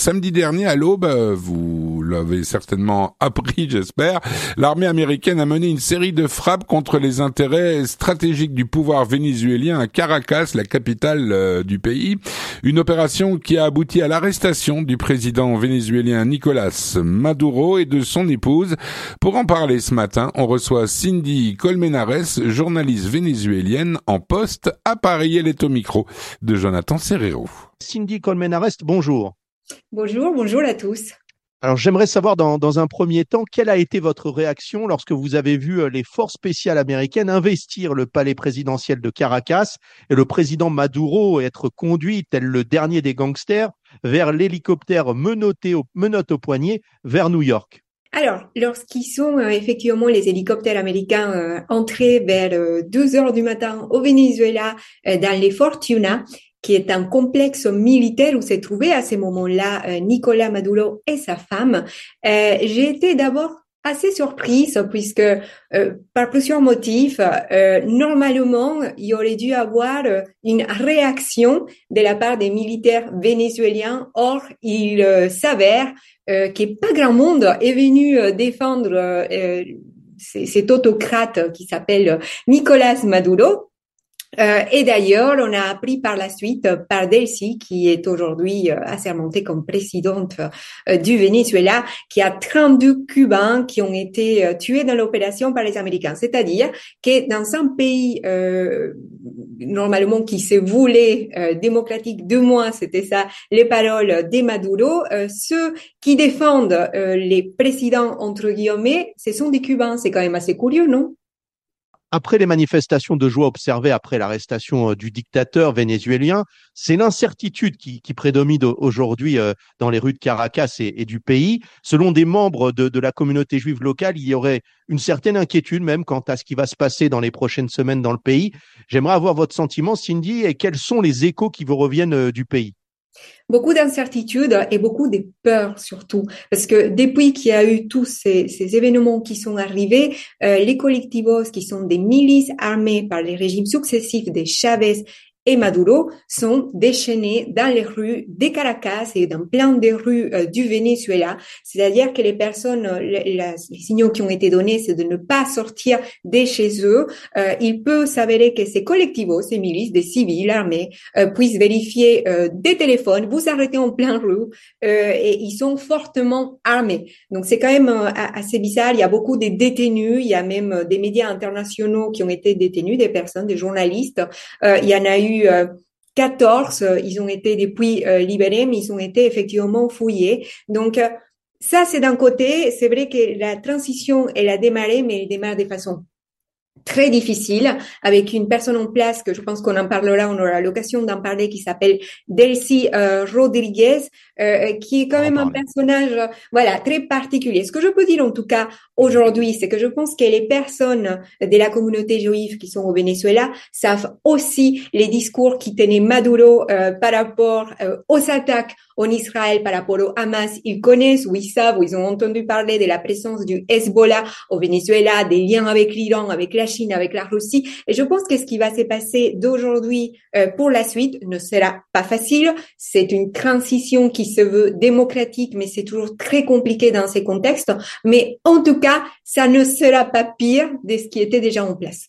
Samedi dernier, à l'aube, vous l'avez certainement appris, j'espère, l'armée américaine a mené une série de frappes contre les intérêts stratégiques du pouvoir vénézuélien à Caracas, la capitale du pays. Une opération qui a abouti à l'arrestation du président vénézuélien Nicolás Maduro et de son épouse. Pour en parler ce matin, on reçoit Cindy Colmenares, journaliste vénézuélienne en poste à Paris. Elle est au micro de Jonathan Serrero. Cindy Colmenares, bonjour. Bonjour à tous. Alors j'aimerais savoir dans un premier temps, quelle a été votre réaction lorsque vous avez vu les forces spéciales américaines investir le palais présidentiel de Caracas et le président Maduro être conduit, tel le dernier des gangsters, vers l'hélicoptère menotte au poignet vers New York? Alors, lorsqu'ils sont effectivement les hélicoptères américains entrés vers 2 heures du matin au Venezuela dans les Fortuna, qui est un complexe militaire où se trouvaient à ce moment-là Nicolás Maduro et sa femme, j'ai été d'abord assez surprise puisque par plusieurs motifs, normalement, il y aurait dû avoir une réaction de la part des militaires vénézuéliens. Or, il s'avère que pas grand monde est venu défendre cet autocrate qui s'appelle Nicolás Maduro. Et d'ailleurs, on a appris par la suite par Delcy, qui est aujourd'hui assermentée comme présidente du Venezuela, qu'il y a 32 Cubains qui ont été tués dans l'opération par les Américains. C'est-à-dire que dans un pays normalement qui se voulait démocratique, du moins c'était ça les paroles de Maduro, ceux qui défendent les présidents entre guillemets, ce sont des Cubains. C'est quand même assez curieux, non? Après les manifestations de joie observées après l'arrestation du dictateur vénézuélien, c'est l'incertitude qui prédomine aujourd'hui dans les rues de Caracas et du pays. Selon des membres de la communauté juive locale, il y aurait une certaine inquiétude même quant à ce qui va se passer dans les prochaines semaines dans le pays. J'aimerais avoir votre sentiment, Cindy, et quels sont les échos qui vous reviennent du pays? Beaucoup d'incertitudes et beaucoup de peurs surtout, parce que depuis qu'il y a eu tous ces événements qui sont arrivés, les colectivos qui sont des milices armées par les régimes successifs de Chavez et Maduro sont déchaînés dans les rues de Caracas et dans plein de rues du Venezuela. C'est-à-dire que les personnes, les signaux qui ont été donnés, c'est de ne pas sortir de chez eux. Il peut s'avérer que ces colectivos, ces milices, des civils armés, puissent vérifier des téléphones, vous arrêter en plein rue, et ils sont fortement armés. Donc c'est quand même assez bizarre. Il y a beaucoup de détenus, il y a même des médias internationaux qui ont été détenus, des personnes, des journalistes. Il y en a eu 14, ils ont été depuis libérés, mais ils ont été effectivement fouillés. Donc, ça, c'est d'un côté. C'est vrai que la transition, elle a démarré, mais elle démarre de façon très difficile, avec une personne en place que je pense qu'on en parlera, on aura l'occasion d'en parler, qui s'appelle Delcy Rodriguez, qui est quand même un personnage, voilà, très particulier. Ce que je peux dire en tout cas aujourd'hui, c'est que je pense que les personnes de la communauté juive qui sont au Venezuela savent aussi les discours qui tenaient Maduro par rapport aux attaques en Israël, par rapport au Hamas. Ils connaissent, ou ils savent, ou ils ont entendu parler de la présence du Hezbollah au Venezuela, des liens avec l'Iran, avec la Chine, avec la Russie. Et je pense que ce qui va se passer d'aujourd'hui pour la suite ne sera pas facile. C'est une transition qui se veut démocratique, mais c'est toujours très compliqué dans ces contextes. Mais en tout cas, ça ne sera pas pire de ce qui était déjà en place.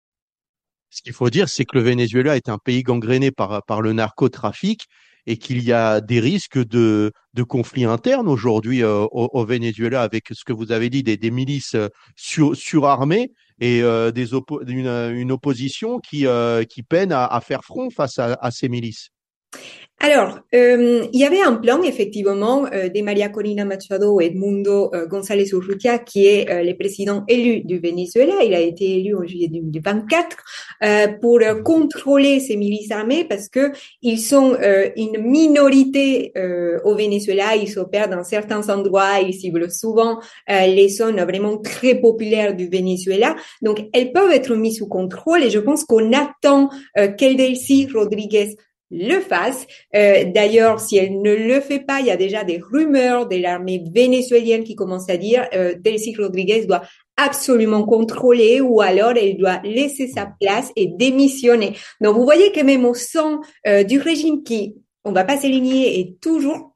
Ce qu'il faut dire, c'est que le Venezuela est un pays gangréné par le narcotrafic et qu'il y a des risques de conflits internes aujourd'hui au Venezuela, avec ce que vous avez dit, des milices surarmées et une opposition qui peine à faire front face à ces milices. Alors, il y avait un plan effectivement de María Corina Machado et Edmundo González Urrutia, qui est le président élu du Venezuela. Il a été élu en juillet 2024 pour contrôler ces milices armées, parce que ils sont une minorité au Venezuela. Ils s'opèrent dans certains endroits, ils ciblent souvent les zones vraiment très populaires du Venezuela. Donc, elles peuvent être mises sous contrôle, et je pense qu'on attend qu'Delcy Rodriguez le fasse. D'ailleurs, si elle ne le fait pas, il y a déjà des rumeurs de l'armée vénézuélienne qui commencent à dire Delcy Rodriguez doit absolument contrôler, ou alors elle doit laisser sa place et démissionner. Donc, vous voyez que même au sein du régime qui, on va pas s'aligner, est toujours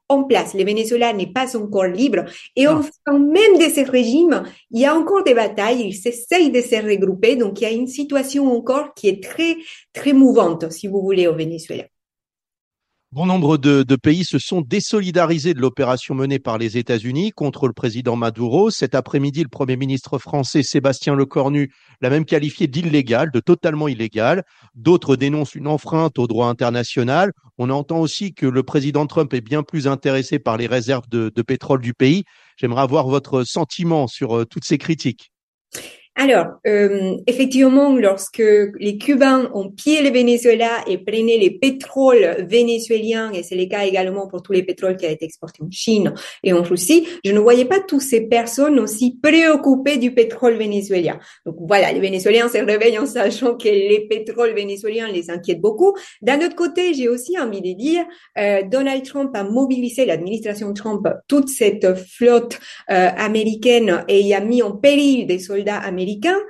en place. Le Venezuela n'est pas encore libre et Ah. au sein même de ce régime, il y a encore des batailles, ils s'essayent de se regrouper, donc il y a une situation encore qui est très, très mouvante, si vous voulez, au Venezuela. Bon nombre de pays se sont désolidarisés de l'opération menée par les États-Unis contre le président Maduro. Cet après-midi, le Premier ministre français Sébastien Lecornu l'a même qualifié d'illégal, de totalement illégal. D'autres dénoncent une enfreinte au droit international. On entend aussi que le président Trump est bien plus intéressé par les réserves de pétrole du pays. J'aimerais avoir votre sentiment sur toutes ces critiques. Alors, effectivement, lorsque les Cubains ont pillé le Venezuela et prenaient les pétroles vénézuéliens, et c'est le cas également pour tous les pétroles qui a été exportés en Chine et en Russie, je ne voyais pas toutes ces personnes aussi préoccupées du pétrole vénézuélien. Donc voilà, les Vénézuéliens se réveillent en sachant que les pétroles vénézuéliens les inquiètent beaucoup. D'un autre côté, j'ai aussi envie de dire, Donald Trump a mobilisé, l'administration Trump, toute cette flotte américaine et y a mis en péril des soldats américains.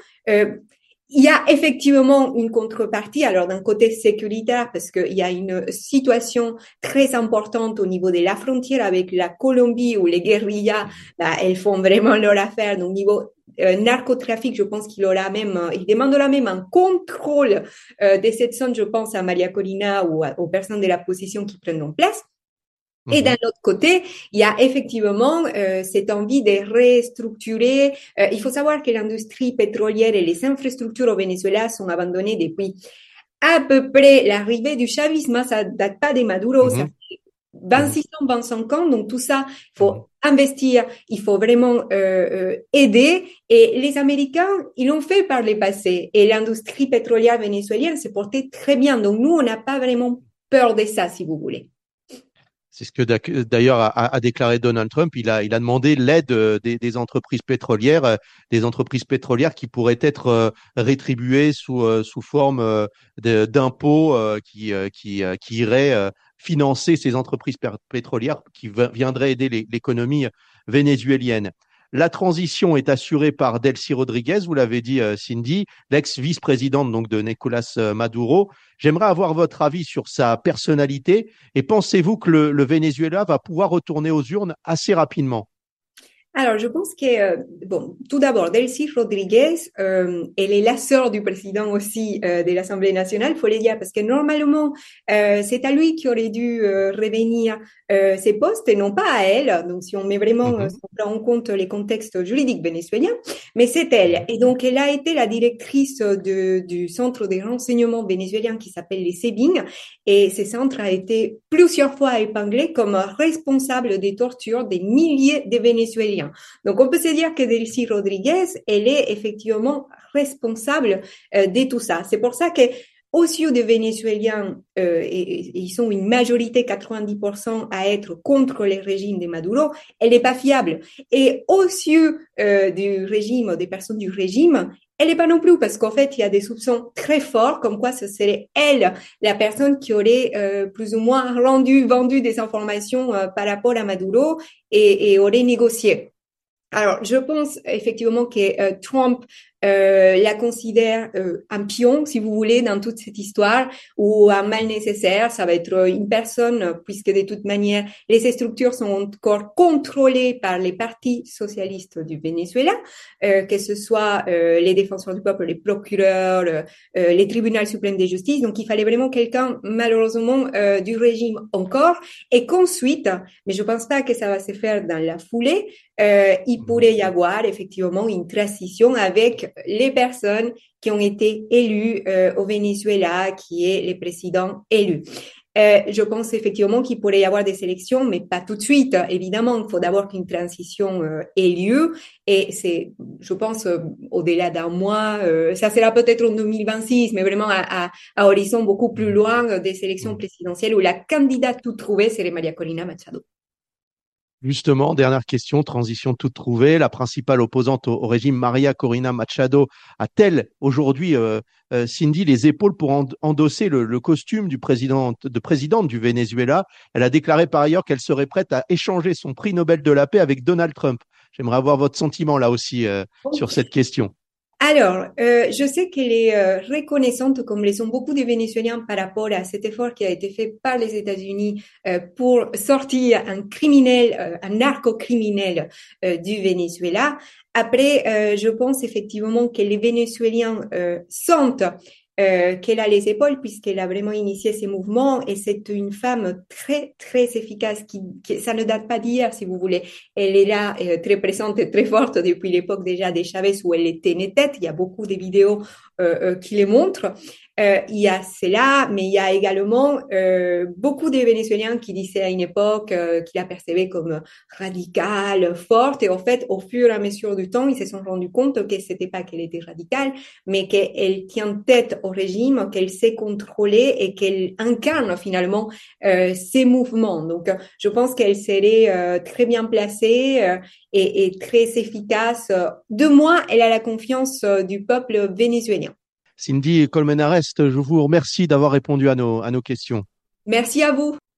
Il y a effectivement une contrepartie, alors d'un côté sécuritaire, parce qu'il y a une situation très importante au niveau de la frontière avec la Colombie, où les guérillas, là, elles font vraiment leur affaire. Donc, niveau narcotrafic, je pense qu'il demandera même un contrôle de cette zone, je pense à Maria Corina ou aux personnes de la position qui prennent en place. Et d'un autre côté, il y a effectivement cette envie de restructurer. Il faut savoir que l'industrie pétrolière et les infrastructures au Venezuela sont abandonnées depuis à peu près l'arrivée du chavisme. Ça date pas de Maduro, ça fait 26 ans, 25 ans. Donc tout ça, il faut investir, il faut vraiment aider. Et les Américains, ils l'ont fait par le passé. Et l'industrie pétrolière vénézuélienne s'est portée très bien. Donc nous, on n'a pas vraiment peur de ça, si vous voulez. C'est ce que d'ailleurs a déclaré Donald Trump. Il a demandé l'aide des entreprises pétrolières qui pourraient être rétribuées sous forme d'impôts qui iraient financer ces entreprises pétrolières qui viendraient aider l'économie vénézuélienne. La transition est assurée par Delcy Rodriguez, vous l'avez dit, Cindy, l'ex-vice-présidente donc de Nicolás Maduro. J'aimerais avoir votre avis sur sa personnalité et pensez-vous que le Venezuela va pouvoir retourner aux urnes assez rapidement? Alors, je pense que, bon, tout d'abord, Delcy Rodriguez, elle est la sœur du président aussi de l'Assemblée nationale, faut le dire, parce que normalement, c'est à lui qui aurait dû revenir ses postes et non pas à elle. Donc, si on met vraiment si on prend en compte les contextes juridiques vénézuéliens, mais c'est elle. Et donc, elle a été la directrice du centre de renseignement vénézuélien qui s'appelle les SEBIN. Et ce centre a été plusieurs fois épinglé comme responsable des tortures des milliers de Vénézuéliens. Donc, on peut se dire que Delcy Rodriguez, elle est effectivement responsable de tout ça. C'est pour ça que, aux yeux des Vénézuéliens, ils sont une majorité, 90%, à être contre le régime de Maduro, elle n'est pas fiable. Et aux yeux du régime, des personnes du régime, elle n'est pas non plus, parce qu'en fait, il y a des soupçons très forts, comme quoi ce serait elle, la personne qui aurait plus ou moins vendu des informations par rapport à Maduro et aurait négocié. Alors, je pense effectivement que Trump la considère un pion, si vous voulez, dans toute cette histoire, ou un mal nécessaire. Ça va être une personne, puisque de toute manière, les structures sont encore contrôlées par les partis socialistes du Venezuela, que ce soit les défenseurs du peuple, les procureurs, les tribunaux suprêmes de justice. Donc, il fallait vraiment quelqu'un, malheureusement, du régime encore, et qu'ensuite, mais je pense pas que ça va se faire dans la foulée, il pourrait y avoir effectivement une transition avec les personnes qui ont été élues au Venezuela, qui est les présidents élus. Je pense effectivement qu'il pourrait y avoir des élections, mais pas tout de suite. Évidemment, il faut d'abord qu'une transition ait lieu. Et c'est, je pense, au-delà d'un mois, ça sera peut-être en 2026, mais vraiment à horizon beaucoup plus loin des élections présidentielles où la candidate toute trouvée serait Maria Corina Machado. Justement, dernière question, transition toute trouvée. La principale opposante au régime, Maria Corina Machado, a-t-elle aujourd'hui, Cindy, les épaules pour endosser le costume de présidente du Venezuela? Elle a déclaré par ailleurs qu'elle serait prête à échanger son prix Nobel de la paix avec Donald Trump. J'aimerais avoir votre sentiment là aussi sur cette question. Alors, je sais qu'elle est reconnaissante, comme le sont beaucoup de Vénézuéliens, par rapport à cet effort qui a été fait par les États-Unis pour sortir un criminel, un narco-criminel du Venezuela. Après, je pense effectivement que les Vénézuéliens sentent qu'elle a les épaules puisqu'elle a vraiment initié ces mouvements et c'est une femme très, très efficace ça ne date pas d'hier, si vous voulez. Elle est là, très présente et très forte depuis l'époque déjà des Chavez où elle était nette. Il y a beaucoup de vidéos qui les montrent. Il y a cela, mais il y a également beaucoup de Vénézuéliens qui disaient à une époque qu'ils la percevaient comme radicale, forte. Et en fait, au fur et à mesure du temps, ils se sont rendus compte que c'était pas qu'elle était radicale, mais qu'elle tient tête au régime, qu'elle sait contrôler et qu'elle incarne finalement ces mouvements. Donc, je pense qu'elle serait très bien placée et très efficace. De moins, elle a la confiance du peuple vénézuélien. Cindy Colmenares, je vous remercie d'avoir répondu à nos questions. Merci à vous.